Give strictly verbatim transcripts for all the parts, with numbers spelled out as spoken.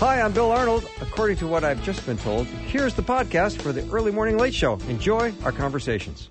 Hi, I'm Bill Arnold. According to what I've just been told, here's the podcast for the Early Morning Late Show. Enjoy our conversations.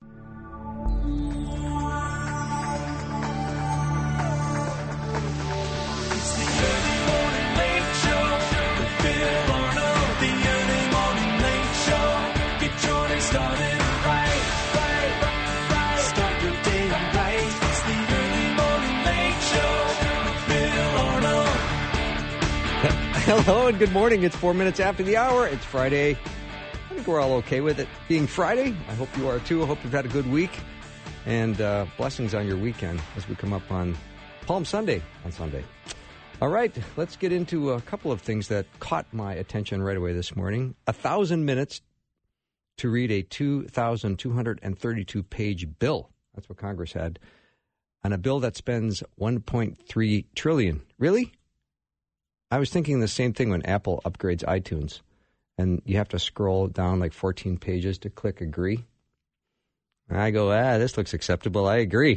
Hello and good morning. It's four minutes after the hour. It's Friday. I think we're all okay with it being Friday. I hope you are too. I hope you've had a good week. And uh, blessings on your weekend as we come up on Palm Sunday on Sunday. All right, let's get into a couple of things that caught my attention right away this morning. A thousand minutes to read a two thousand two hundred thirty-two page bill. That's what Congress had. On a bill that spends one point three trillion dollars. Really? I was thinking the same thing when Apple upgrades iTunes, and you have to scroll down like fourteen pages to click agree. And I go, ah, this looks acceptable. I agree.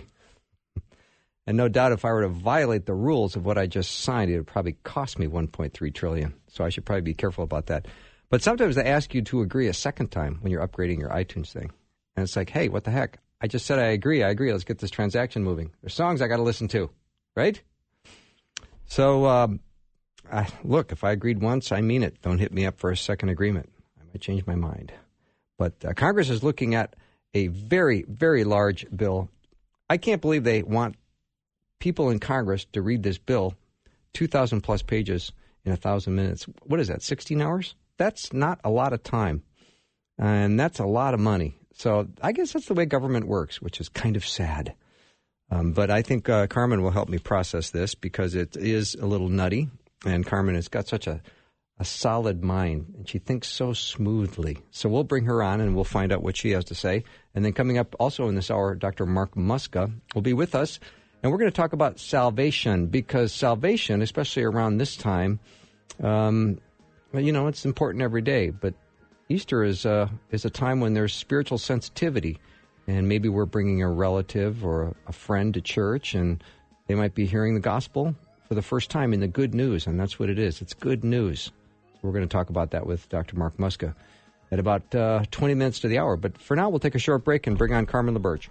And no doubt if I were to violate the rules of what I just signed, it would probably cost me one point three trillion dollars. So I should probably be careful about that. But sometimes they ask you to agree a second time when you're upgrading your iTunes thing. And it's like, hey, what the heck? I just said I agree. I agree. Let's get this transaction moving. There's songs I got to listen to, right? So, um, I, look, if I agreed once, I mean it. Don't hit me up for a second agreement. I might change my mind. But uh, Congress is looking at a very, very large bill. I can't believe they want people in Congress to read this bill, two thousand plus pages in one thousand minutes. What is that, sixteen hours? That's not a lot of time. And that's a lot of money. So I guess that's the way government works, which is kind of sad. Um, but I think uh, Carmen will help me process this because it is a little nutty. And Carmen has got such a, a solid mind, and she thinks so smoothly. So we'll bring her on, and we'll find out what she has to say. And then coming up also in this hour, Doctor Mark Muska will be with us. And we're going to talk about salvation, because salvation, especially around this time, um, well, you know, it's important every day. But Easter is, uh, is a time when there's spiritual sensitivity. And maybe we're bringing a relative or a friend to church, and they might be hearing the gospel for the first time in the good news, and that's what it is. It's good news. So we're going to talk about that with Doctor Mark Muska at about uh, twenty minutes to the hour. But for now, we'll take a short break and bring on Carmen LaBerge.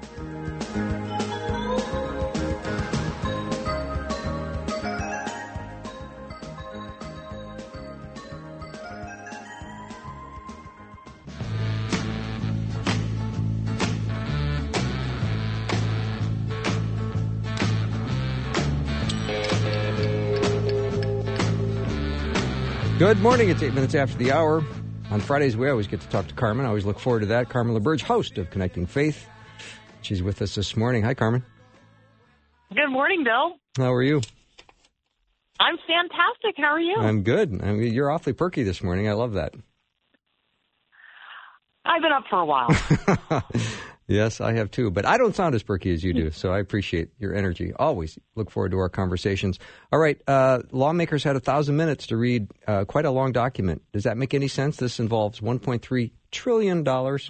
Good morning. It's eight minutes after the hour. On Fridays, we always get to talk to Carmen. I always look forward to that. Carmen LaBerge, host of Connecting Faith. She's with us this morning. Hi, Carmen. Good morning, Bill. How are you? I'm fantastic. How are you? I'm good. I mean, you're awfully perky this morning. I love that. I've been up for a while. Yes, I have too. But I don't sound as perky as you do, so I appreciate your energy. Always look forward to our conversations. All right, uh, lawmakers had a thousand minutes to read uh, quite a long document. Does that make any sense? This involves one point three trillion dollars.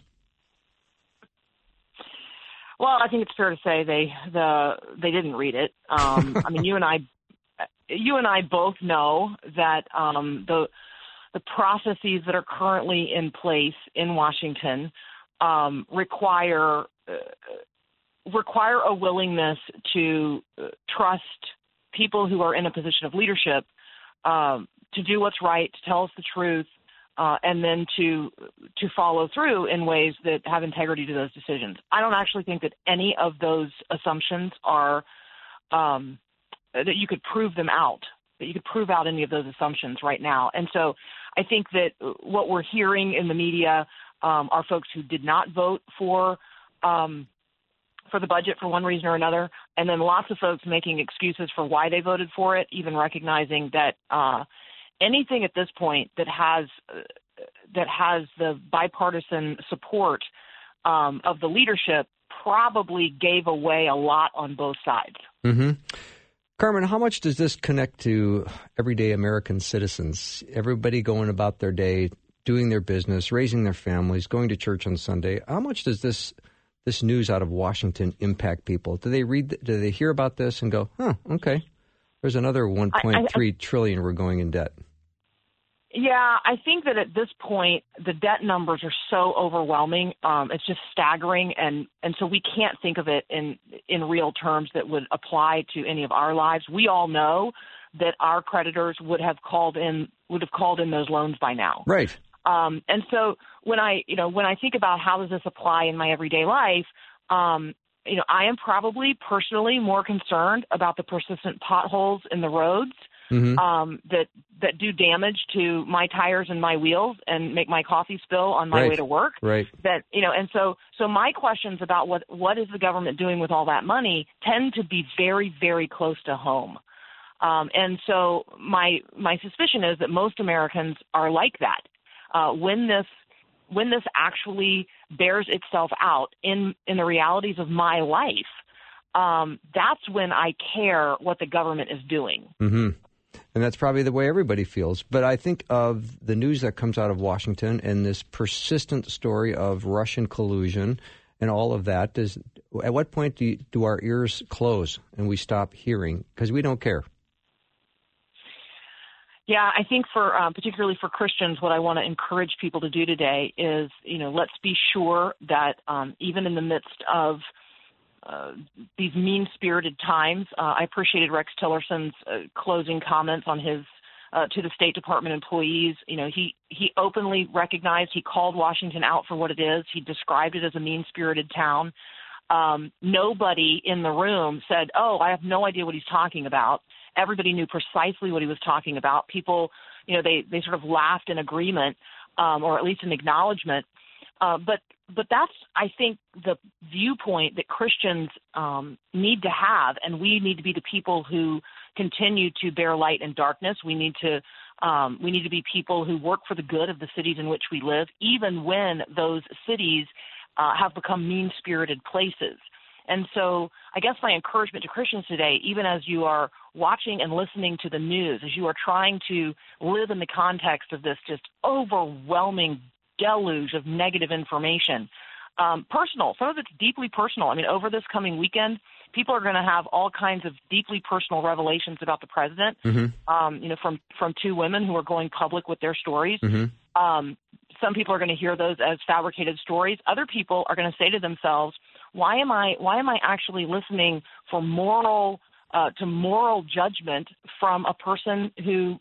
Well, I think it's fair to say they the they didn't read it. Um, I mean, you and I, you and I both know that um, the the processes that are currently in place in Washington Um, require uh, require a willingness to uh, trust people who are in a position of leadership um, to do what's right, to tell us the truth, uh, and then to to follow through in ways that have integrity to those decisions. I don't actually think that any of those assumptions are um, that you could prove them out, that you could prove out any of those assumptions right now. And so I think that what we're hearing in the media Um, are folks who did not vote for um, for the budget for one reason or another, and then lots of folks making excuses for why they voted for it, even recognizing that uh, anything at this point that has uh, that has the bipartisan support um, of the leadership probably gave away a lot on both sides. Mm-hmm. Carmen, how much does this connect to everyday American citizens? Everybody going about their day, doing their business, raising their families, going to church on Sunday. How much does this this news out of Washington impact people? Do they read? Do they hear about this and go, "Huh, okay, there's another one point three trillion we're going in debt"? Yeah, I think that at this point, the debt numbers are so overwhelming. Um, it's just staggering. And, and so we can't think of it in, in real terms that would apply to any of our lives. We all know that our creditors would have called in, would have called in those loans by now. Right. Um, and so when I, you know, when I think about how does this apply in my everyday life, um, you know, I am probably personally more concerned about the persistent potholes in the roads. Mm-hmm. um, that that do damage to my tires and my wheels and make my coffee spill on my right. way to work. Right. That you know, and so so my questions about what what is the government doing with all that money tend to be very, very close to home. Um, and so my my suspicion is that most Americans are like that. Uh, when this when this actually bears itself out in in the realities of my life, um, that's when I care what the government is doing. Mm-hmm. And that's probably the way everybody feels. But I think of the news that comes out of Washington and this persistent story of Russian collusion and all of that. Does at what point do you, do our ears close and we stop hearing because we don't care? Yeah, I think for um, particularly for Christians, what I want to encourage people to do today is, you know, let's be sure that um, even in the midst of Uh, these mean-spirited times. Uh, I appreciated Rex Tillerson's uh, closing comments on his uh, to the State Department employees. You know, he he openly recognized, he called Washington out for what it is. He described it as a mean-spirited town. Um, nobody in the room said, "Oh, I have no idea what he's talking about." Everybody knew precisely what he was talking about. People, you know, they they sort of laughed in agreement, um, or at least in acknowledgement. Uh, but but that's, I think, the viewpoint that Christians um, need to have, and we need to be the people who continue to bear light in darkness. We need to um, we need to be people who work for the good of the cities in which we live, even when those cities uh, have become mean-spirited places. And so I guess my encouragement to Christians today, even as you are watching and listening to the news, as you are trying to live in the context of this just overwhelming deluge of negative information, um, personal, some of it's deeply personal. I mean, over this coming weekend, people are going to have all kinds of deeply personal revelations about the president, mm-hmm. um, you know, from, from two women who are going public with their stories. Mm-hmm. Um, some people are going to hear those as fabricated stories. Other people are going to say to themselves, why am I, why am I actually listening for moral, uh, to moral judgment from a person who,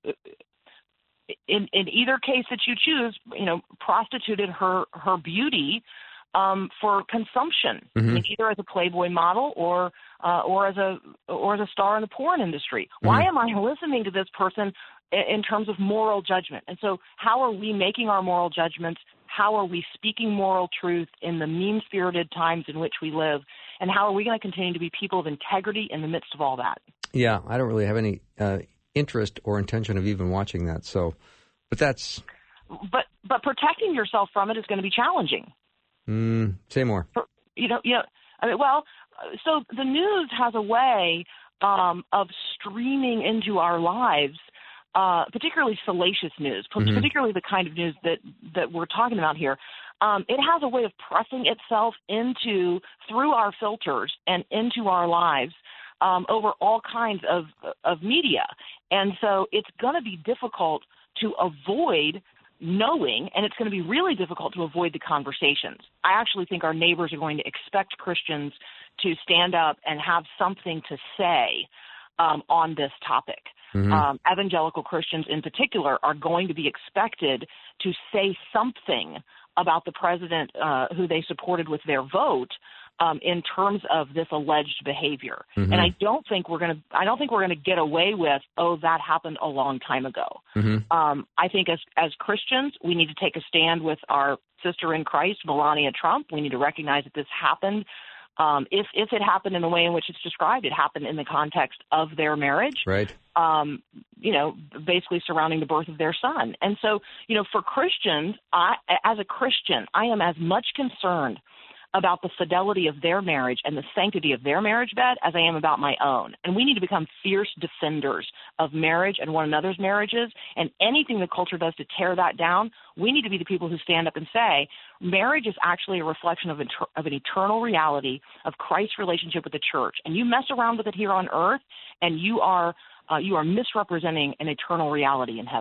in, in either case that you choose, you know, prostituted her, her beauty um, for consumption, mm-hmm. I mean, either as a Playboy model or uh, or as a or as a star in the porn industry. Mm-hmm. Why am I listening to this person in, in terms of moral judgment? And so, how are we making our moral judgments? How are we speaking moral truth in the mean-spirited times in which we live? And how are we going to continue to be people of integrity in the midst of all that? Yeah, I don't really have any uh, interest or intention of even watching that. So, but that's. But but protecting yourself from it is going to be challenging. Mm, say more. For, you know, you know. I mean, well, so the news has a way um, of streaming into our lives. Uh, particularly salacious news, mm-hmm. particularly the kind of news that, that we're talking about here. Um, it has a way of pressing itself into, through our filters and into our lives um, over all kinds of, of media. And so it's going to be difficult to avoid knowing, and it's going to be really difficult to avoid the conversations. I actually think our neighbors are going to expect Christians to stand up and have something to say um, on this topic. Mm-hmm. Um, evangelical Christians in particular are going to be expected to say something about the president uh, who they supported with their vote um, in terms of this alleged behavior. Mm-hmm. And I don't think we're going to I don't think we're going to get away with, oh, that happened a long time ago. Mm-hmm. Um, I think as as Christians, we need to take a stand with our sister in Christ, Melania Trump. We need to recognize that this happened. Um, if if it happened in the way in which it's described, it happened in the context of their marriage, right? Um, you know, basically surrounding the birth of their son. And so, you know, for Christians, I, as a Christian, I am as much concerned about the fidelity of their marriage and the sanctity of their marriage bed as I am about my own. And we need to become fierce defenders of marriage and one another's marriages. And anything the culture does to tear that down, we need to be the people who stand up and say, marriage is actually a reflection of, inter- of an eternal reality of Christ's relationship with the church. And you mess around with it here on earth, and you are uh, you are misrepresenting an eternal reality in heaven.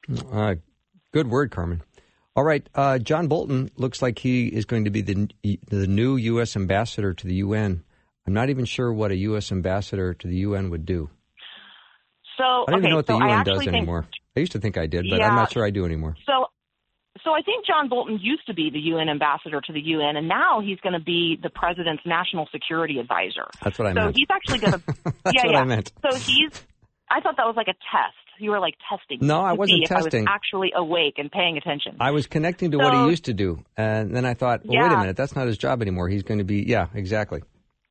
Uh, good word, Carmen. All right, uh, John Bolton looks like he is going to be the the new U S ambassador to the U N. I'm not even sure what a U S ambassador to the U N would do. So I don't okay, even know what the so U N I does think, anymore. I used to think I did, but yeah, I'm not sure I do anymore. So, so I think John Bolton used to be the U N ambassador to the U N, and now he's going to be the president's national security advisor. That's what I so meant. So he's actually going to. That's yeah, what yeah. I meant. So he's. I thought that was like a test. You were like testing. No, I to wasn't see testing. If I was actually awake and paying attention. I was connecting to so, what he used to do, and then I thought, well, yeah. wait a minute, that's not his job anymore. He's going to be, yeah, exactly.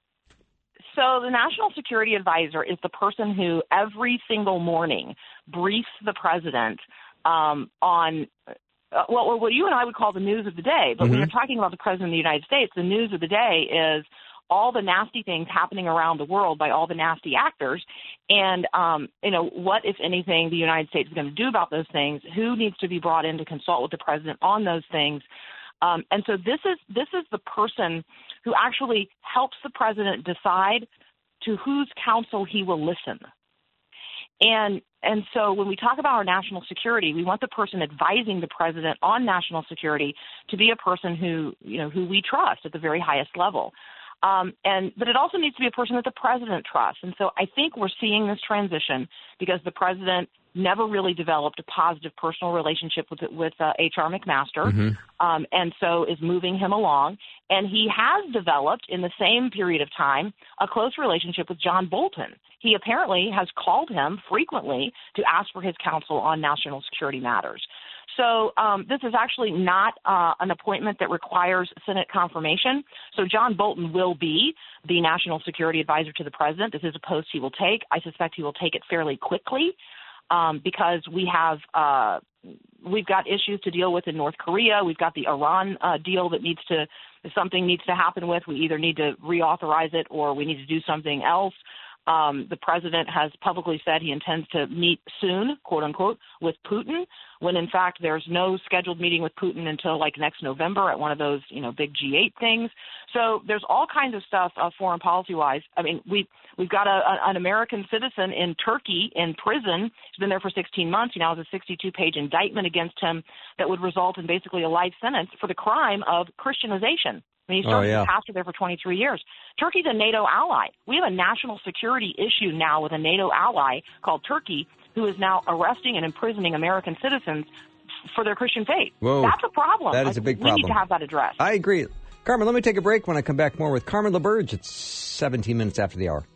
So the National Security Advisor is the person who every single morning briefs the president um, on uh, well, what you and I would call the news of the day. But mm-hmm. when you're talking about the president of the United States, the news of the day is all the nasty things happening around the world by all the nasty actors. And, um, you know, what, if anything, the United States is going to do about those things, who needs to be brought in to consult with the president on those things. Um, and so this is this is the person who actually helps the president decide to whose counsel he will listen. And and so when we talk about our national security, we want the person advising the president on national security to be a person who, you know, who we trust at the very highest level. Um, and but it also needs to be a person that the president trusts. And so I think we're seeing this transition because the president never really developed a positive personal relationship with with uh, H R McMaster, mm-hmm. um, and so is moving him along. And he has developed, in the same period of time, a close relationship with John Bolton. He apparently has called him frequently to ask for his counsel on national security matters. So um, this is actually not uh, an appointment that requires Senate confirmation. So John Bolton will be the national security advisor to the president. This is a post he will take. I suspect he will take it fairly quickly um, because we have uh, we've got issues to deal with in North Korea. We've got the Iran uh, deal that needs to something needs to happen with. We either need to reauthorize it or we need to do something else. Um, the president has publicly said he intends to meet soon, quote unquote, with Putin, when in fact there's no scheduled meeting with Putin until like next November at one of those, you know, big G eight things. So there's all kinds of stuff uh, foreign policy wise. I mean, we we've got a, a, an American citizen in Turkey in prison. He's been there for sixteen months. He now has a sixty-two page indictment against him that would result in basically a life sentence for the crime of Christianization. I mean, he started oh, yeah. as a pastor there for twenty-three years. Turkey's a NATO ally. We have a national security issue now with a NATO ally called Turkey, who is now arresting and imprisoning American citizens for their Christian faith. Whoa. That's a problem. That is a big problem. We need to have that addressed. I agree. Carmen, let me take a break. When I come back, more with Carmen LaBerge. It's seventeen minutes after the hour.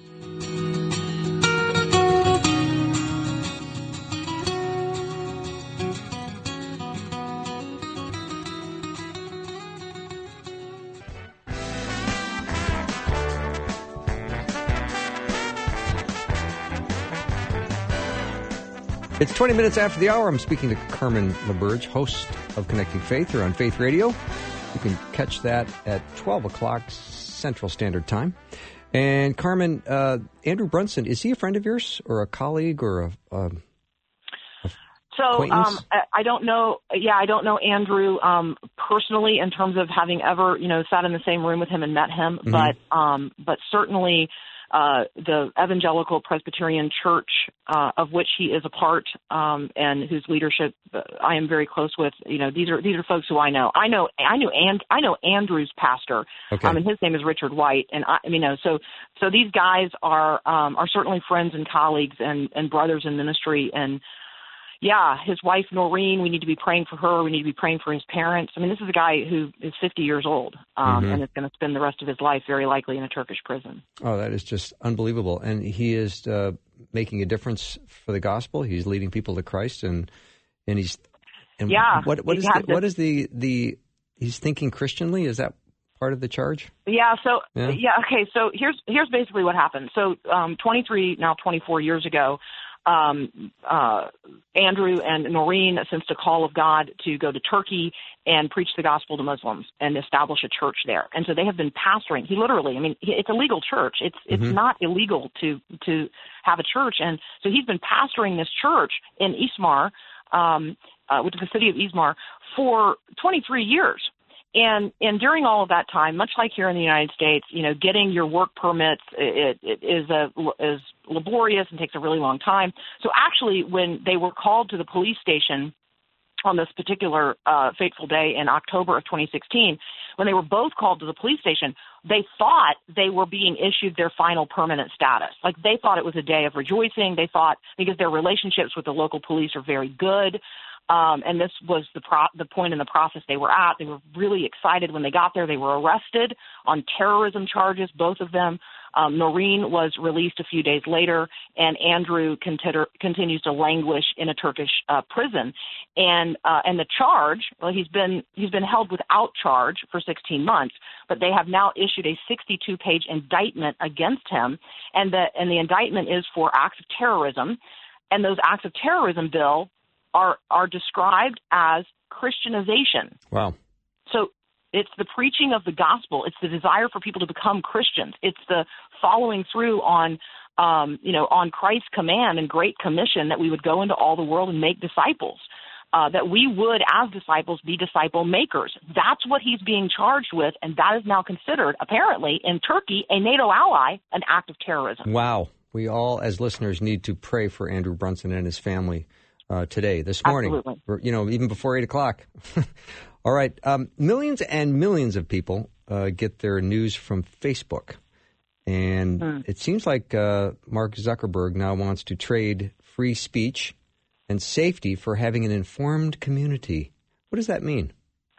It's twenty minutes after the hour. I'm speaking to Carmen LaBerge, host of Connecting Faith here on Faith Radio. You can catch that at twelve o'clock Central Standard Time. And Carmen, uh, Andrew Brunson, is he a friend of yours or a colleague or a, a, a So um, I don't know. Yeah, I don't know Andrew um, personally in terms of having ever, you know, sat in the same room with him and met him. Mm-hmm. But um, but certainly uh, the Evangelical Presbyterian Church, uh, of which he is a part, um, and whose leadership I am very close with. You know, these are these are folks who I know. I know I knew and I know Andrew's pastor, okay. um, and his name is Richard White. And I, you know, so so these guys are um, are certainly friends and colleagues and, and brothers in ministry. And yeah, his wife, Noreen, we need to be praying for her. We need to be praying for his parents. I mean, this is a guy who is fifty years old um, mm-hmm. and is going to spend the rest of his life very likely in a Turkish prison. Oh, that is just unbelievable. And he is uh, making a difference for the gospel. He's leading people to Christ. And and he's and yeah, what, what, is the, the, what is the, the – he's thinking Christianly? Is that part of the charge? Yeah, so – yeah? yeah, okay, so here's here's basically what happened. So um, twenty-three, now twenty-four years ago, Um, uh, Andrew and Noreen sensed a call of God to go to Turkey and preach the gospel to Muslims and establish a church there. And so they have been pastoring. He literally, I mean, it's a legal church. It's it's mm-hmm. not illegal to to have a church. And so he's been pastoring this church in Izmir, um, uh, which is the city of Izmir, for twenty-three years. And and during all of that time, much like here in the United States, you know, getting your work permits it, it is a is laborious and takes a really long time. So actually, when they were called to the police station on this particular uh, fateful day in October of twenty sixteen, when they were both called to the police station, they thought they were being issued their final permanent status. Like, they thought it was a day of rejoicing. They thought, because their relationships with the local police are very good, Um, and this was the pro- the point in the process they were at. They were really excited when they got there. They were arrested on terrorism charges, both of them. Um, Noreen was released a few days later, and Andrew consider- continues to languish in a Turkish uh, prison. And uh, and the charge, well, he's been he's been held without charge for sixteen months, but they have now issued a sixty-two page indictment against him, and the and the indictment is for acts of terrorism, and those acts of terrorism, Bill, are are described as Christianization. Wow. So it's the preaching of the gospel. It's the desire for people to become Christians. It's the following through on, um, you know, on Christ's command and great commission that we would go into all the world and make disciples, uh, that we would, as disciples, be disciple makers. That's what he's being charged with, and that is now considered, apparently, in Turkey, a NATO ally, an act of terrorism. Wow. We all, as listeners, need to pray for Andrew Brunson and his family. Uh, today, this morning, Absolutely. You know, even before eight o'clock. All right. Um, millions and millions of people uh, get their news from Facebook. And mm. it seems like uh, Mark Zuckerberg now wants to trade free speech and safety for having an informed community. What does that mean?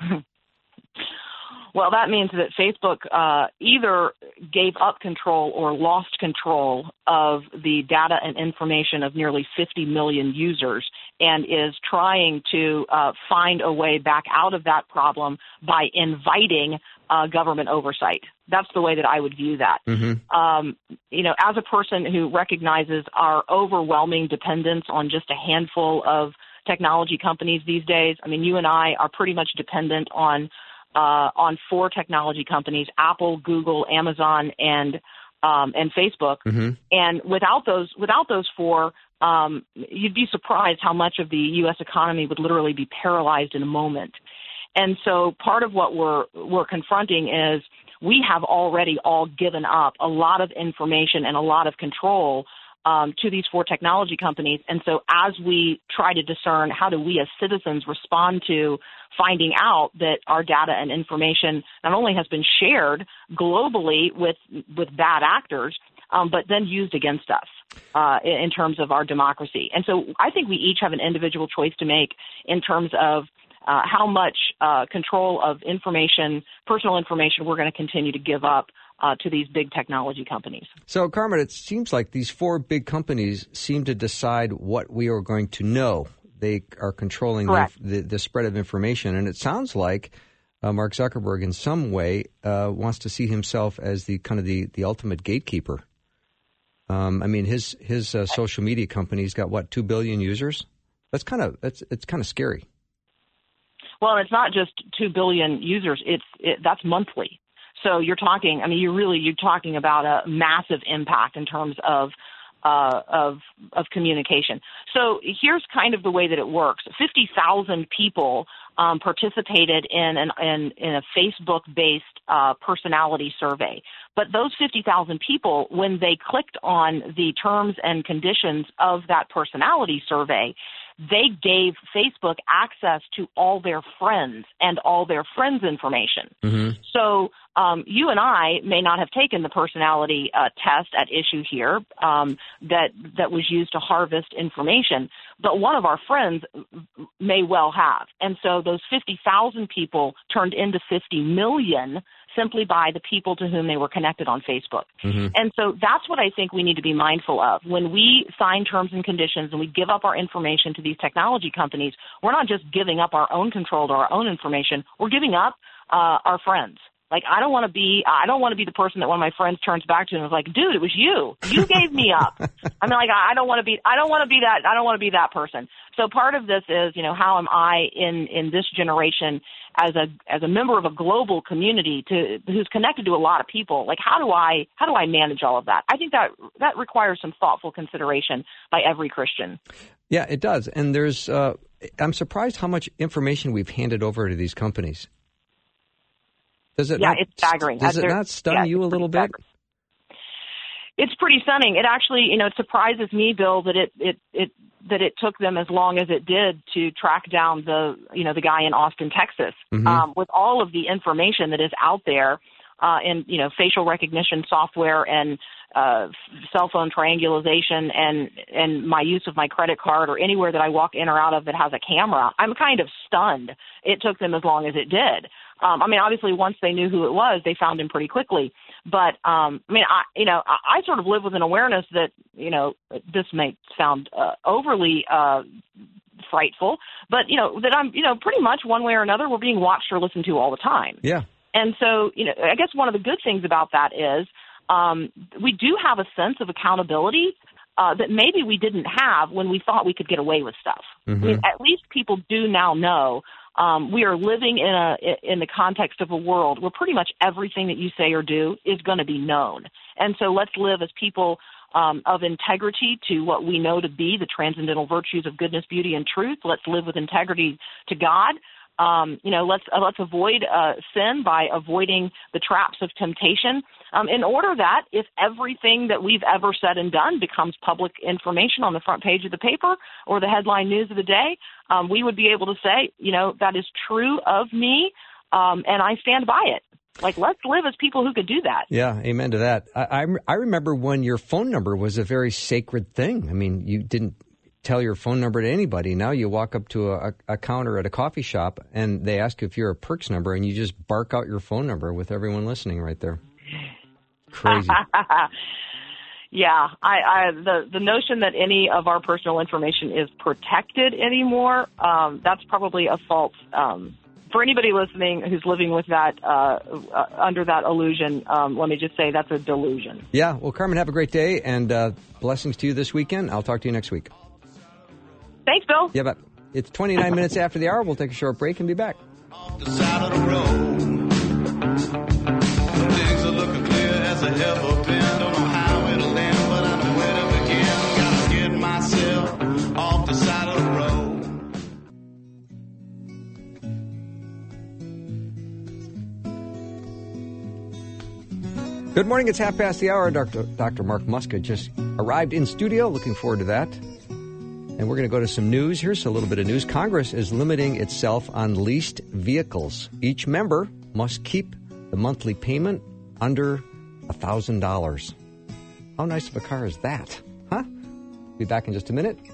Well, that means that Facebook uh, either gave up control or lost control of the data and information of nearly fifty million users, and is trying to uh, find a way back out of that problem by inviting uh, government oversight. That's the way that I would view that. Mm-hmm. Um, you know, as a person who recognizes our overwhelming dependence on just a handful of technology companies these days, I mean, you and I are pretty much dependent on Uh, on four technology companies: Apple, Google, Amazon, and um, and Facebook. Mm-hmm. And without those, without those four, um, you'd be surprised how much of the U S economy would literally be paralyzed in a moment. And so, part of what we're we're confronting is we have already all given up a lot of information and a lot of control Um, to these four technology companies. And so as we try to discern how do we as citizens respond to finding out that our data and information not only has been shared globally with with bad actors, um, but then used against us uh, in, in terms of our democracy. And so I think we each have an individual choice to make in terms of uh, how much uh, control of information, personal information, we're going to continue to give up Uh, to these big technology companies. So, Carmen, it seems like these four big companies seem to decide what we are going to know. They are controlling the, the, the spread of information. And it sounds like uh, Mark Zuckerberg in some way uh, wants to see himself as the kind of the, the ultimate gatekeeper. Um, I mean, his his uh, social media company's got, what, two billion users? That's kind of that's it's kind of scary. Well, it's not just two billion users. It's it, that's monthly. So you're talking, I mean, you're really, you're talking about a massive impact in terms of, uh, of, of communication. So here's kind of the way that it works. fifty thousand people um, participated in an, in, in a Facebook-based uh, personality survey. But those fifty thousand people, when they clicked on the terms and conditions of that personality survey, they gave Facebook access to all their friends and all their friends' information. Mm-hmm. So um, you and I may not have taken the personality uh, test at issue here um, that that was used to harvest information, but one of our friends may well have. And so those fifty thousand people turned into fifty million simply by the people to whom they were connected on Facebook. Mm-hmm. And so that's what I think we need to be mindful of. When we sign terms and conditions and we give up our information to these technology companies, we're not just giving up our own control to our own information, we're giving up uh, our friends. Like, I don't want to be, I don't want to be the person that one of my friends turns back to and is like, dude, it was you. You gave me up. I mean, like, I don't want to be, I don't want to be that, I don't want to be that person. So part of this is, you know, how am I in, in this generation as a, as a member of a global community to, who's connected to a lot of people? Like, how do I, how do I manage all of that? I think that, that requires some thoughtful consideration by every Christian. Yeah, it does. And there's, uh, I'm surprised how much information we've handed over to these companies. Does it yeah, not, it's staggering. Does it There- not stun yeah, you a little bit? staggering. It's pretty stunning. It actually, you know, it surprises me, Bill, that it, it, it, that it took them as long as it did to track down the, you know, the guy in Austin, Texas. Mm-hmm. Um, with all of the information that is out there, uh, in, you know, facial recognition software and, uh, cell phone triangulation and, and my use of my credit card or anywhere that I walk in or out of that has a camera, I'm kind of stunned it took them as long as it did. Um, I mean, obviously, once they knew who it was, they found him pretty quickly. But, um, I mean, I, you know, I, I sort of live with an awareness that, you know, this may sound uh, overly uh, frightful, but, you know, that I'm, you know, pretty much one way or another, we're being watched or listened to all the time. Yeah. And so, you know, I guess one of the good things about that is um, we do have a sense of accountability uh, that maybe we didn't have when we thought we could get away with stuff. Mm-hmm. I mean, at least people do now know um, we are living in a in the context of a world where pretty much everything that you say or do is going to be known. And so let's live as people um, of integrity to what we know to be the transcendental virtues of goodness, beauty, and truth. Let's live with integrity to God. Um, you know, let's uh, let's avoid uh, sin by avoiding the traps of temptation. Um, in order that if everything that we've ever said and done becomes public information on the front page of the paper or the headline news of the day, um, we would be able to say, you know, that is true of me, um, and I stand by it. Like, let's live as people who could do that. Yeah, amen to that. I, I, I remember when your phone number was a very sacred thing. I mean, you didn't tell your phone number to anybody. Now you walk up to a, a counter at a coffee shop and they ask you if you're a Perks number and you just bark out your phone number with everyone listening right there. Crazy. Yeah, I, I the the notion that any of our personal information is protected anymore, um, that's probably a false. Um, for anybody listening who's living with that uh, uh, under that illusion, um, let me just say that's a delusion. Yeah. Well, Carmen, have a great day and uh, blessings to you this weekend. I'll talk to you next week. Thanks, Bill. Yeah, but it's twenty-nine minutes after the hour. We'll take a short break and be back. Off the side of the road, things are looking clear as I ever been. Don't know how it'll end, but I know where to begin. Gotta get myself off the side of the road. Good morning. It's half past the hour. Doctor Doctor Mark Muska just arrived in studio. Looking forward to that. And we're going to go to some news. Here's a little bit of news. Congress is limiting itself on leased vehicles. Each member must keep the monthly payment under one thousand dollars. How nice of a car is that? Huh? Be back in just a minute.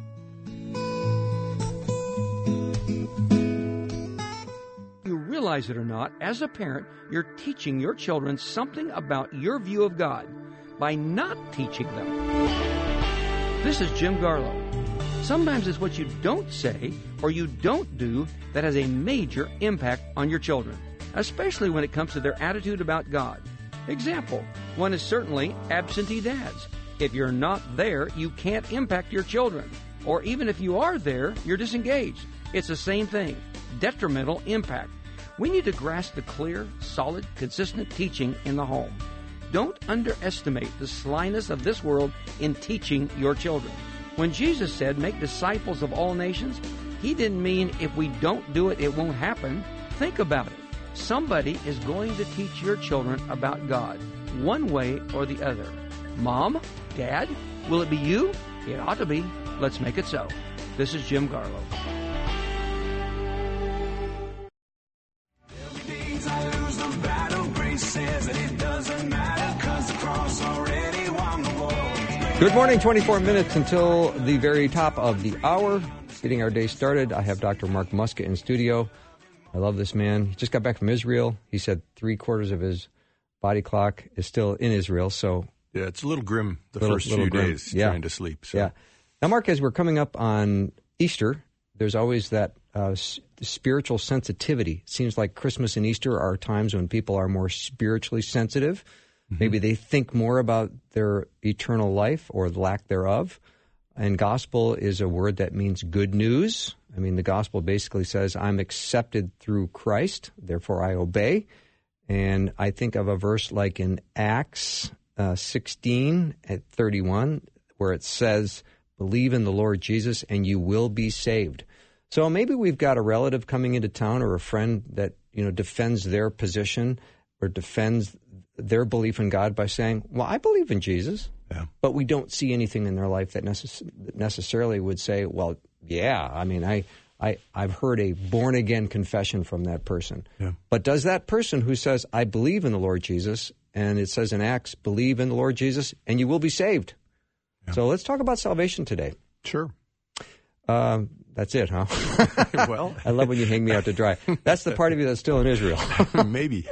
You realize it or not, as a parent, you're teaching your children something about your view of God by not teaching them. This is Jim Garlow. Sometimes it's what you don't say or you don't do that has a major impact on your children, especially when it comes to their attitude about God. Example, one is certainly absentee dads. If you're not there, you can't impact your children. Or even if you are there, you're disengaged. It's the same thing, detrimental impact. We need to grasp the clear, solid, consistent teaching in the home. Don't underestimate the slyness of this world in teaching your children. When Jesus said, make disciples of all nations, he didn't mean if we don't do it, it won't happen. Think about it. Somebody is going to teach your children about God, one way or the other. Mom? Dad? Will it be you? It ought to be. Let's make it so. This is Jim Garlow. Good morning, twenty-four minutes until the very top of the hour. Getting our day started, I have Doctor Mark Muska in studio. I love this man. He just got back from Israel. He said three quarters of his body clock is still in Israel. So yeah, it's a little grim the little, first little few grim. days yeah. trying to sleep. So. Yeah. Now, Mark, as we're coming up on Easter, there's always that uh, s- spiritual sensitivity. It seems like Christmas and Easter are times when people are more spiritually sensitive. Mm-hmm. Maybe they think more about their eternal life or the lack thereof. And gospel is a word that means good news. I mean, the gospel basically says, I'm accepted through Christ, therefore I obey. And I think of a verse like in Acts uh, sixteen at thirty-one, where it says, believe in the Lord Jesus and you will be saved. So maybe we've got a relative coming into town or a friend that you know, defends their position or defends their belief in God by saying, well, I believe in Jesus, Yeah. but we don't see anything in their life that necess- necessarily would say, well, yeah, I mean, I, I, I've heard a born-again confession from that person. Yeah. But does that person who says, I believe in the Lord Jesus, and it says in Acts, believe in the Lord Jesus, and you will be saved. Yeah. So let's talk about salvation today. Sure. Um, that's it, huh? Well, I love when you hang me out to dry. That's the part of you that's still in Israel. maybe.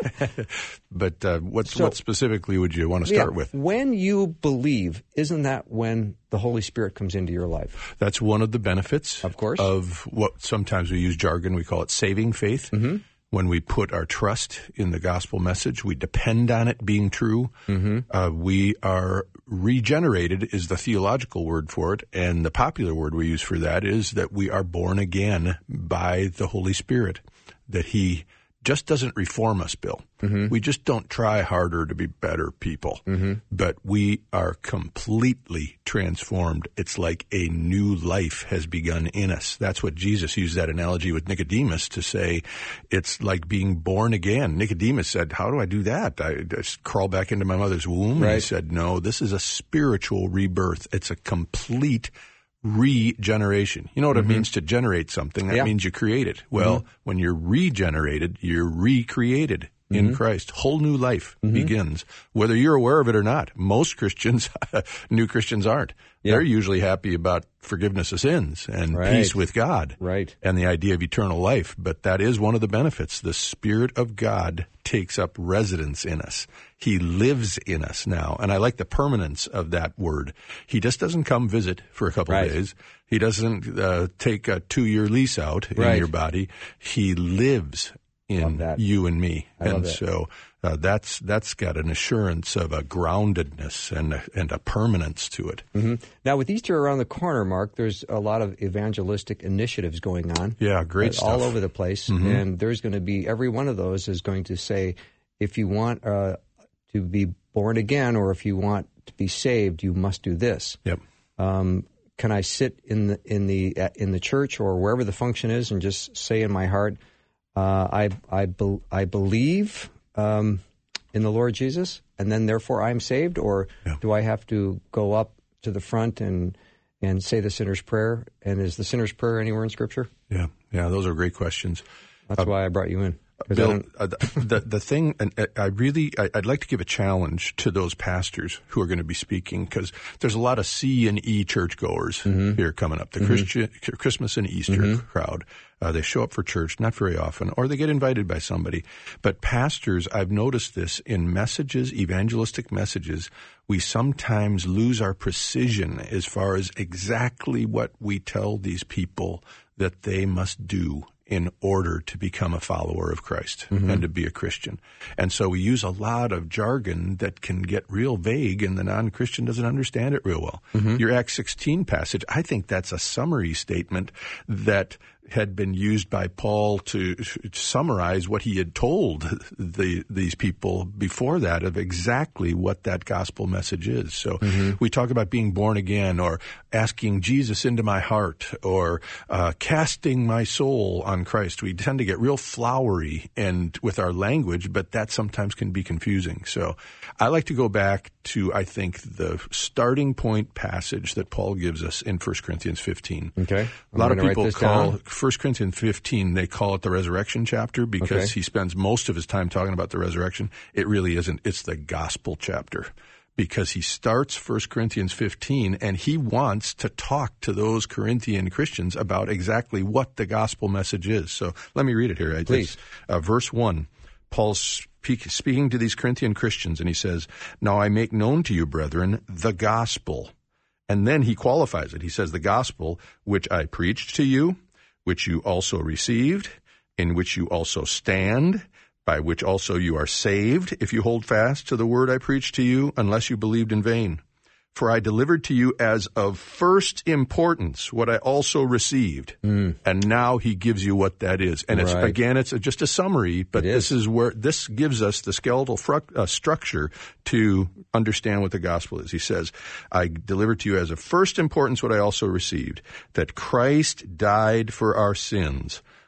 But uh, what, So- what specifically would you want to start Yeah, with? When you believe, isn't that when the Holy Spirit comes into your life? That's one of the benefits, Of course. of what sometimes we use jargon, we call it saving faith. Mm-hmm. When we put our trust in the gospel message, we depend on it being true. Mm-hmm. Uh, we are regenerated is the theological word for it, and the popular word we use for that is that we are born again by the Holy Spirit, that He just doesn't reform us, Bill. Mm-hmm. We just don't try harder to be better people, Mm-hmm. but we are completely transformed. It's like a new life has begun in us. That's what Jesus used that analogy with Nicodemus to say, it's like being born again. Nicodemus said, how do I do that? I just crawl back into my mother's womb? And he Right. said, no, this is a spiritual rebirth. It's a complete regeneration. You know what it means to generate something? That Yeah. means you create it. Well, when you're regenerated, you're recreated in Christ. Whole new life begins, whether you're aware of it or not. Most Christians, new Christians aren't. Yeah. They're usually happy about forgiveness of sins and Right. peace with God Right. and the idea of eternal life. But that is one of the benefits. The Spirit of God takes up residence in us. He lives in us now. And I like the permanence of that word. He just doesn't come visit for a couple Right. of days. He doesn't uh, take a two-year lease out Right. in your body. He lives Love in that. you and me. I love and that. so uh, that's that's got an assurance of a groundedness and a, and a permanence to it. Mm-hmm. Now, with Easter around the corner, Mark, there's a lot of evangelistic initiatives going on. Yeah, great uh, stuff. all over the place. And there's going to be, every one of those is going to say, if you want uh, to be born again or if you want to be saved, you must do this. Yep. Um, can I sit in the in the uh, in the church or wherever the function is and just say in my heart, uh, I I be, I believe um, in the Lord Jesus, and then therefore I'm saved? Or Yeah. do I have to go up to the front and and say the sinner's prayer? And is the sinner's prayer anywhere in Scripture? Yeah, yeah, those are great questions. That's why I brought you in. 'Cause I Bill, don't- uh, the, the the thing, and uh, I really, I, I'd like to give a challenge to those pastors who are going to be speaking, because there's a lot of C and E churchgoers here coming up. The Christian Christmas and Easter crowd, uh, they show up for church not very often, or they get invited by somebody. But pastors, I've noticed this in messages, evangelistic messages, we sometimes lose our precision as far as exactly what we tell these people that they must do in order to become a follower of Christ and to be a Christian. And so we use a lot of jargon that can get real vague, and the non-Christian doesn't understand it real well. Your Acts sixteen passage, I think that's a summary statement that had been used by Paul to, to summarize what he had told the, these people before that of exactly what that gospel message is. So we talk about being born again, or asking Jesus into my heart, or uh, casting my soul on Christ. We tend to get real flowery and with our language, but that sometimes can be confusing. So I like to go back to, I think, the starting point passage that Paul gives us in First Corinthians fifteen. Okay. A I'm lot of gonna write people this call down. First Corinthians fifteen, they call it the resurrection chapter because Okay. he spends most of his time talking about the resurrection. It really isn't. It's the gospel chapter, because he starts First Corinthians fifteen and he wants to talk to those Corinthian Christians about exactly what the gospel message is. So let me read it here. Please. It's, uh, verse one, Paul's speak, speaking to these Corinthian Christians, and he says, "Now I make known to you, brethren, the gospel." And then he qualifies it. He says, "The gospel which I preached to you, which you also received, in which you also stand, by which also you are saved, if you hold fast to the word I preached to you, unless you believed in vain. For I delivered to you as of first importance what I also received." Mm. And now he gives you what that is. And it's, Right. again, it's just a summary, but It is. this is where, this gives us the skeletal fru- uh, structure to understand what the gospel is. He says, "I delivered to you as of first importance what I also received, that Christ died for our sins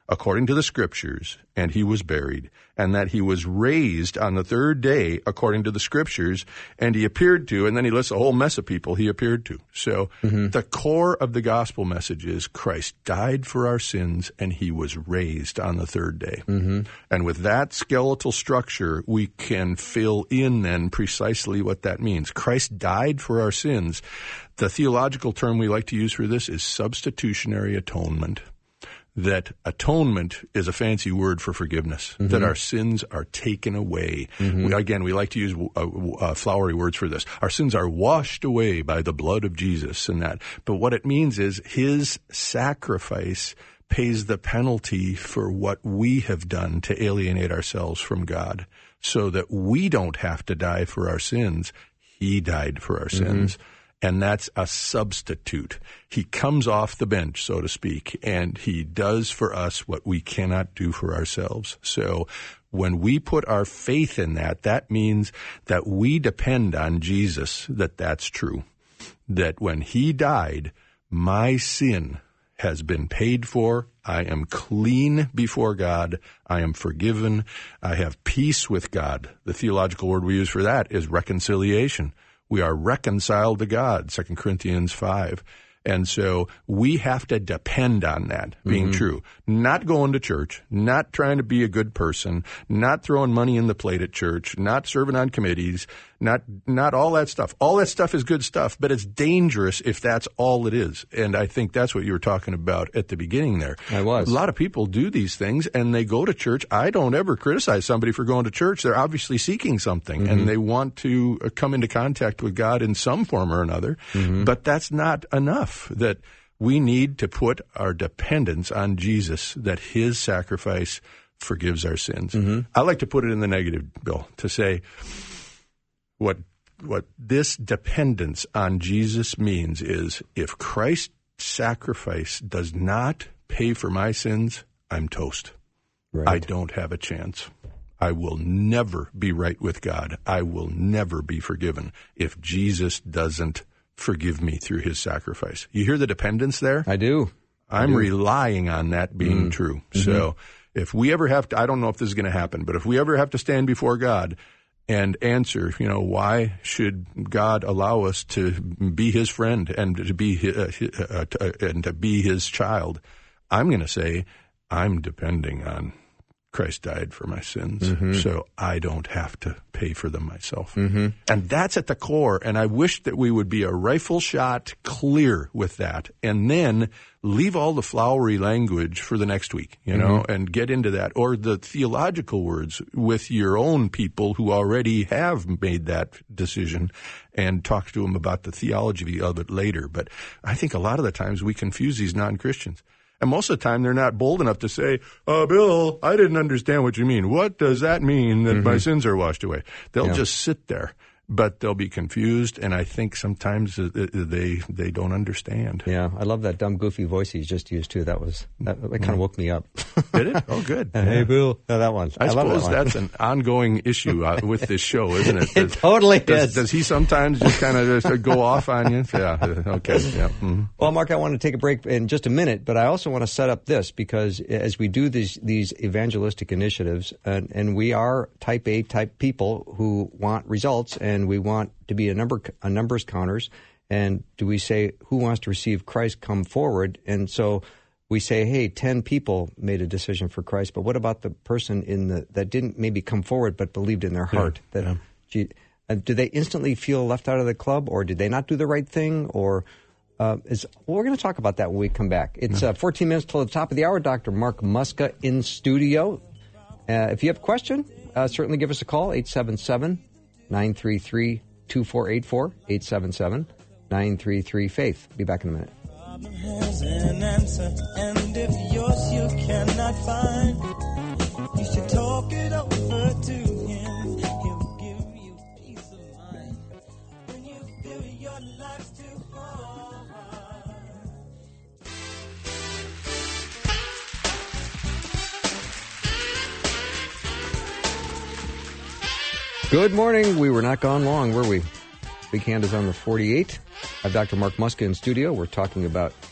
according to the Scriptures, and he was buried, and that he was raised on the third day according to the Scriptures, and he appeared to, and then he lists a whole mess of people he appeared to. So mm-hmm. the core of the gospel message is Christ died for our sins, and he was raised on the third day. Mm-hmm. And with that skeletal structure, we can fill in then precisely what that means. Christ died for our sins. The theological term we like to use for this is substitutionary atonement. That atonement is a fancy word for forgiveness, mm-hmm. that our sins are taken away. Mm-hmm. We, again, we like to use uh, uh, flowery words for this. Our sins are washed away by the blood of Jesus and that. But what it means is his sacrifice pays the penalty for what we have done to alienate ourselves from God, so that we don't have to die for our sins. He died for our mm-hmm. sins. And that's a substitute. He comes off the bench, so to speak, and he does for us what we cannot do for ourselves. So when we put our faith in that, that means that we depend on Jesus, that that's true. That when he died, my sin has been paid for. I am clean before God. I am forgiven. I have peace with God. The theological word we use for that is reconciliation. We are reconciled to God, Second Corinthians five. And so we have to depend on that being mm-hmm. true. Not going to church, not trying to be a good person, not throwing money in the plate at church, not serving on committees, not not all that stuff. All that stuff is good stuff, but it's dangerous if that's all it is. And I think that's what you were talking about at the beginning there. I was. A lot of people do these things, and they go to church. I don't ever criticize somebody for going to church. They're obviously seeking something, mm-hmm. and they want to come into contact with God in some form or another. Mm-hmm. But that's not enough. That we need to put our dependence on Jesus, that his sacrifice forgives our sins. Mm-hmm. I like to put it in the negative, Bill, to say what what this dependence on Jesus means is if Christ's sacrifice does not pay for my sins, I'm toast. Right. I don't have a chance. I will never be right with God. I will never be forgiven if Jesus doesn't forgive me through his sacrifice. You hear the dependence there? I do. I'm I do. relying on that being mm. true. Mm-hmm. So if we ever have to, I don't know if this is going to happen, but if we ever have to stand before God and answer, you know, why should God allow us to be his friend and to be his, uh, uh, uh, and to be his child? I'm going to say, I'm depending on Christ died for my sins, mm-hmm. so I don't have to pay for them myself. Mm-hmm. And that's at the core, and I wish that we would be a rifle shot clear with that, and then leave all the flowery language for the next week, you know, mm-hmm. and get into that, or the theological words with your own people who already have made that decision, and talk to them about the theology of it later. But I think a lot of the times we confuse these non-Christians. And most of the time, they're not bold enough to say, uh, Bill, I didn't understand what you mean. What does that mean that mm-hmm. my sins are washed away? They'll yeah. just sit there, but they'll be confused, and I think sometimes they they don't understand. Yeah, I love that dumb, goofy voice he just used, too. That was that, that kind of woke me up. Did it? Oh, good. Uh, yeah. Hey, Bill. No, that one. I, I suppose love that that's an ongoing issue uh, with this show, isn't it? Does, it totally does, is. Does he sometimes just kind of just go off on you? Yeah, okay. Yeah. Mm-hmm. Well, Mark, I want to take a break in just a minute, but I also want to set up this, because as we do these these evangelistic initiatives, and, and we are type A type people who want results, and we want to be a number a numbers counters, and do we say who wants to receive Christ, come forward? And so we say, hey, ten people made a decision for Christ, but what about the person in the that didn't maybe come forward but believed in their heart? Yeah. That yeah. gee, uh, do they instantly feel left out of the club, or did they not do the right thing, or uh, is well, we're going to talk about that when we come back. It's yeah. uh, fourteen minutes till the top of the hour. Doctor Mark Muska in studio. Uh, if you have a question, uh, certainly give us a call, eight seven seven, nine three three, two four eight four, eight seven seven, nine three three, faith. Be back in a minute. Problem has an answer, and if yours you cannot find, you should talk it over to him. He'll give you peace of mind when you feel your life's too hard. Good morning. We were not gone long, were we? Big hand is on the forty-eight. I have Doctor Mark Muska in studio. We're talking about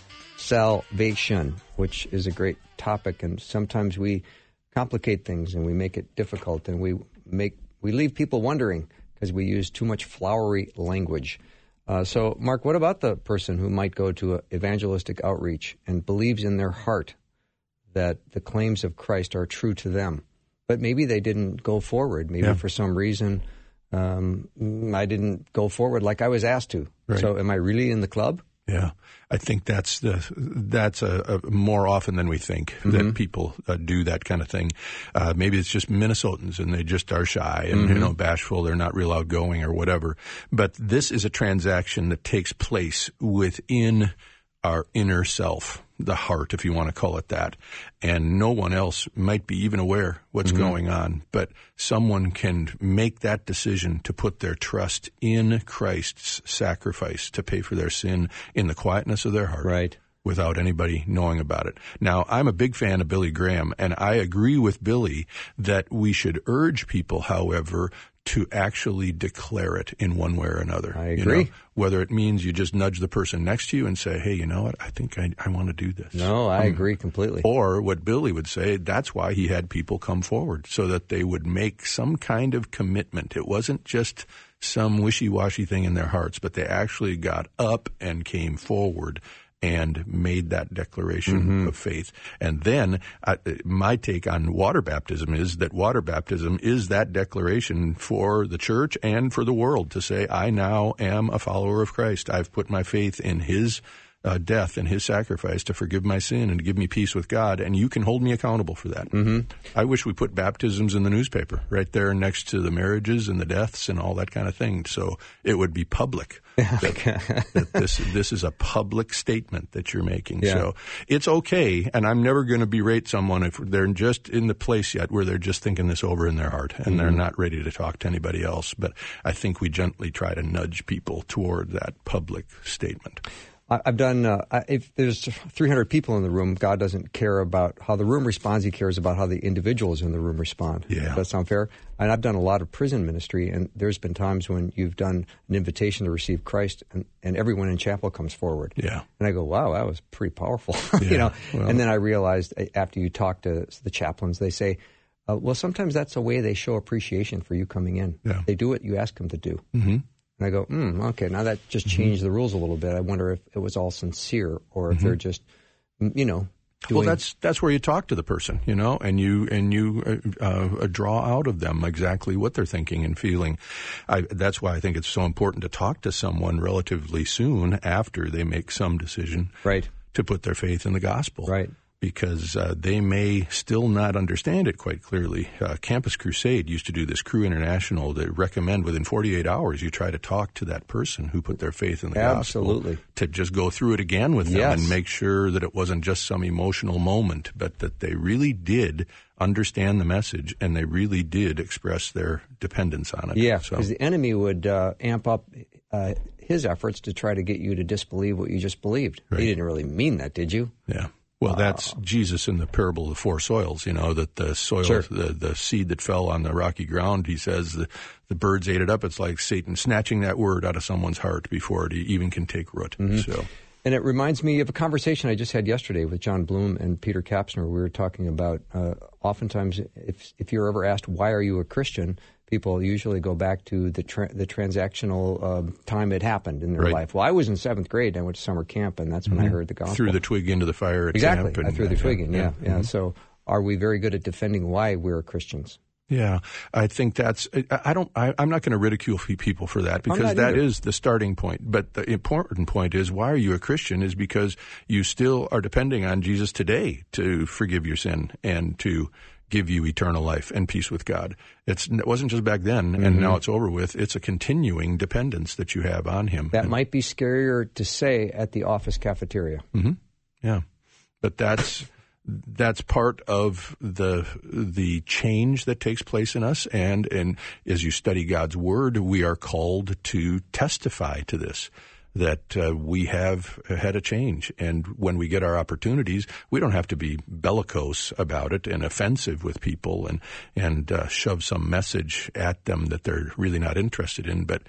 salvation, which is a great topic, and sometimes we complicate things and we make it difficult, and we make we leave people wondering because we use too much flowery language. Uh, so, Mark, what about the person who might go to a evangelistic outreach and believes in their heart that the claims of Christ are true to them, but maybe they didn't go forward, maybe yeah. for some reason um, I didn't go forward like I was asked to. Right. So am I really in the club? Yeah, I think that's the that's a, a more often than we think mm-hmm. that people uh, do that kind of thing. Uh, maybe it's just Minnesotans and they just are shy and mm-hmm. you know bashful. They're not real outgoing or whatever. But this is a transaction that takes place within our inner self, the heart, if you want to call it that. And no one else might be even aware what's mm-hmm. going on, but someone can make that decision to put their trust in Christ's sacrifice to pay for their sin in the quietness of their heart. Right. Without anybody knowing about it. Now, I'm a big fan of Billy Graham, and I agree with Billy that we should urge people, however, to actually declare it in one way or another. I agree. You know, whether it means you just nudge the person next to you and say, hey, you know what, I think I, I want to do this. No, I um, agree completely. Or what Billy would say, that's why he had people come forward, so that they would make some kind of commitment. It wasn't just some wishy-washy thing in their hearts, but they actually got up and came forward and made that declaration mm-hmm. of faith. And then uh, my take on water baptism is that water baptism is that declaration for the church and for the world to say, I now am a follower of Christ. I've put my faith in his uh, death and his sacrifice to forgive my sin and to give me peace with God, and you can hold me accountable for that. Mm-hmm. I wish we put baptisms in the newspaper right there next to the marriages and the deaths and all that kind of thing, so it would be public. that, that this this is a public statement that you're making. Yeah. So it's okay, and I'm never going to berate someone if they're just in the place yet where they're just thinking this over in their heart and mm-hmm. they're not ready to talk to anybody else. But I think we gently try to nudge people toward that public statement. I've done, uh, if there's three hundred people in the room, God doesn't care about how the room responds. He cares about how the individuals in the room respond. Yeah. Does that sound fair? And I've done a lot of prison ministry, and there's been times when you've done an invitation to receive Christ, and, and everyone in chapel comes forward. Yeah. And I go, wow, that was pretty powerful. Yeah, you know. Well. And then I realized after you talk to the chaplains, they say, uh, well, sometimes that's a way they show appreciation for you coming in. Yeah. They do what you ask them to do. Mm-hmm. And I go, mm, okay, now that just changed mm-hmm. the rules a little bit. I wonder if it was all sincere or if mm-hmm. they're just, you know, doing... Well, that's that's where you talk to the person, you know, and you and you uh, uh, draw out of them exactly what they're thinking and feeling. I, that's why I think it's so important to talk to someone relatively soon after they make some decision right. to put their faith in the gospel. Right. Because uh, they may still not understand it quite clearly. Uh, Campus Crusade used to do this, Cru International, that recommend within forty-eight hours you try to talk to that person who put their faith in the Absolutely. gospel. To just go through it again with them yes. and make sure that it wasn't just some emotional moment, but that they really did understand the message and they really did express their dependence on it. Yeah, because so. the enemy would uh, amp up uh, his efforts to try to get you to disbelieve what you just believed. Right. He didn't really mean that, did you? Yeah. Well, that's Jesus in the parable of the four soils, you know, that the soil, sure. the, the seed that fell on the rocky ground, he says the, the birds ate it up. It's like Satan snatching that word out of someone's heart before it even can take root. Mm-hmm. So, and it reminds me of a conversation I just had yesterday with John Bloom and Peter Kapsner. We were talking about uh, oftentimes if if you're ever asked, why are you a Christian, people usually go back to the tra- the transactional uh, time it happened in their right. life. Well, I was in seventh grade. I went to summer camp, and that's when mm-hmm. I heard the gospel. Threw the twig into the fire at exactly. camp. And, I threw the twig in, yeah. yeah, yeah. Mm-hmm. So are we very good at defending why we're Christians? Yeah, I think that's, I don't, I, I'm not going to ridicule people for that because that either. is the starting point. But the important point is, why are you a Christian is because you still are depending on Jesus today to forgive your sin and to give you eternal life and peace with God. It's, it wasn't just back then, and mm-hmm. now it's over with. It's a continuing dependence that you have on Him. That and, might be scarier to say at the office cafeteria. Mm-hmm. Yeah, but that's that's part of the the change that takes place in us. And and as you study God's Word, we are called to testify to this, that uh, we have had a change. And when we get our opportunities, we don't have to be bellicose about it and offensive with people and, and uh, shove some message at them that they're really not interested in. But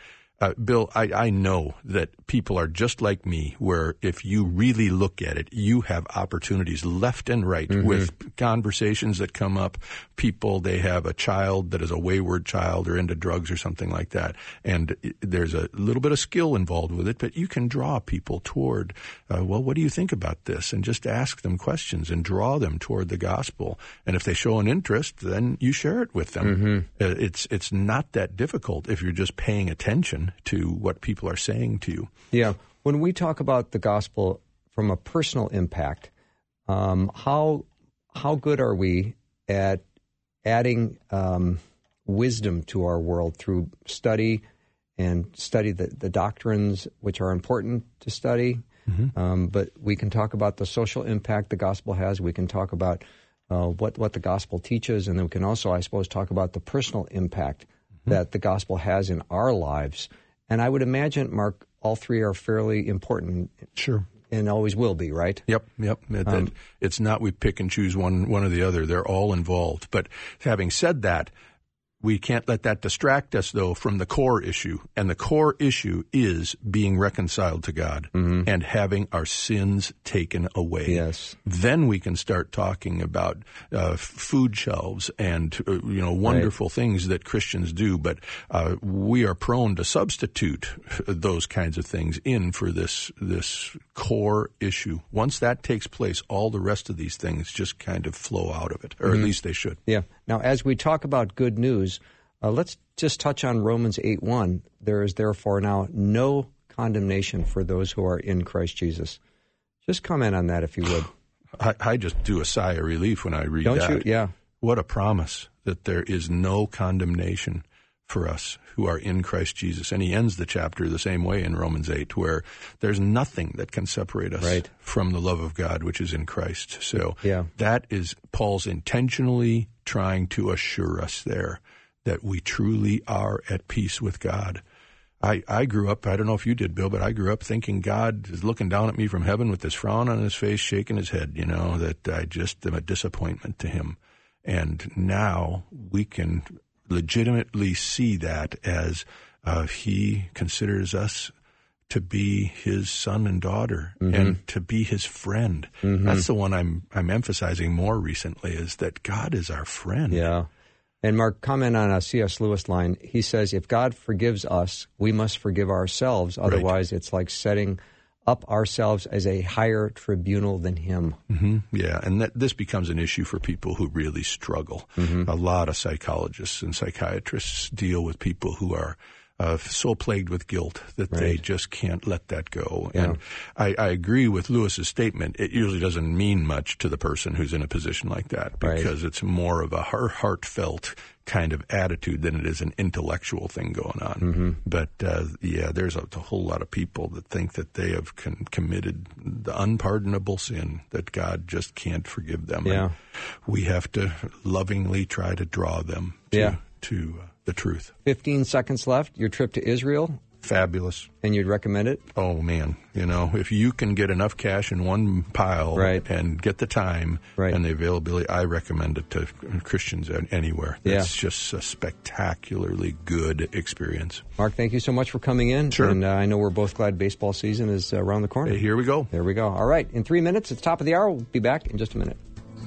Uh, Bill, I, I know that people are just like me, where if you really look at it, you have opportunities left and right mm-hmm. with conversations that come up. People, they have a child that is a wayward child or into drugs or something like that. And there's a little bit of skill involved with it, but you can draw people toward, uh, well, what do you think about this? And just ask them questions and draw them toward the gospel. And if they show an interest, then you share it with them. Mm-hmm. Uh, it's, it's not that difficult if you're just paying attention to what people are saying to you. Yeah. When we talk about the gospel from a personal impact, um, how how good are we at adding um, wisdom to our world through study and study the, the doctrines which are important to study? Mm-hmm. Um, but we can talk about the social impact the gospel has. We can talk about uh, what, what the gospel teaches. And then we can also, I suppose, talk about the personal impact mm-hmm. that the gospel has in our lives. And I would imagine, Mark, all three are fairly important. Sure. And always will be, right? Yep, yep. It, um, it, it's not we pick and choose one, one or the other. They're all involved. But having said that, we can't let that distract us, though, from the core issue. And the core issue is being reconciled to God mm-hmm. and having our sins taken away. Yes. Then we can start talking about uh, food shelves and, uh, you know, wonderful right. things that Christians do. But uh, we are prone to substitute those kinds of things in for this this core issue. Once that takes place, all the rest of these things just kind of flow out of it, or mm-hmm. at least they should. Yeah. Now, as we talk about good news, uh, let's just touch on Romans eight one. There is therefore now no condemnation for those who are in Christ Jesus. Just comment on that, if you would. I, I just do a sigh of relief when I read Don't that. Don't you? Yeah. What a promise that there is no condemnation for us who are in Christ Jesus. And he ends the chapter the same way in Romans eight, where there's nothing that can separate us right. from the love of God, which is in Christ. So yeah. that is Paul's intentionally trying to assure us there that we truly are at peace with God. I, I grew up, I don't know if you did, Bill, but I grew up thinking God is looking down at me from heaven with this frown on his face, shaking his head, you know, that I just am a disappointment to him. And now we can legitimately see that as uh, he considers us to be his son and daughter mm-hmm. and to be his friend. Mm-hmm. That's the one I'm I'm emphasizing more recently, is that God is our friend. Yeah. And Mark, comment on a C S Lewis line. He says, if God forgives us, we must forgive ourselves. Otherwise, right. it's like setting up ourselves as a higher tribunal than him. Mm-hmm. Yeah, and that, this becomes an issue for people who really struggle. Mm-hmm. A lot of psychologists and psychiatrists deal with people who are uh, so plagued with guilt that right. they just can't let that go. Yeah. And I, I agree with Lewis's statement. It usually doesn't mean much to the person who's in a position like that, because right. it's more of a heartfelt kind of attitude than it is an intellectual thing going on. Mm-hmm. But, uh, yeah, there's a, a whole lot of people that think that they have con- committed the unpardonable sin, that God just can't forgive them. Yeah. And we have to lovingly try to draw them to, yeah. to uh, the truth. fifteen seconds left. Your trip to Israel. Fabulous. And you'd recommend it? Oh, man. You know, if you can get enough cash in one pile right. and get the time right. and the availability, I recommend it to Christians anywhere. That's yeah. just a spectacularly good experience. Mark, thank you so much for coming in. Sure. And uh, I know we're both glad baseball season is uh, around the corner. Hey, here we go. There we go. All right. In three minutes, it's top of the hour. We'll be back in just a minute.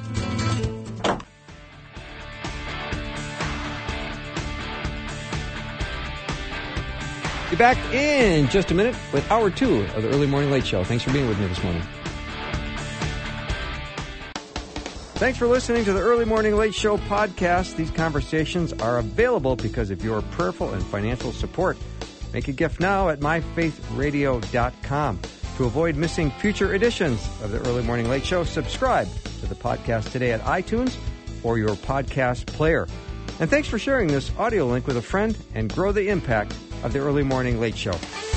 Be back in just a minute with hour two of the Early Morning Late Show. Thanks for being with me this morning. Thanks for listening to the Early Morning Late Show podcast. These conversations are available because of your prayerful and financial support. Make a gift now at my faith radio dot com. To avoid missing future editions of the Early Morning Late Show, subscribe to the podcast today at iTunes or your podcast player. And thanks for sharing this audio link with a friend, and grow the impact of the Early Morning Late Show.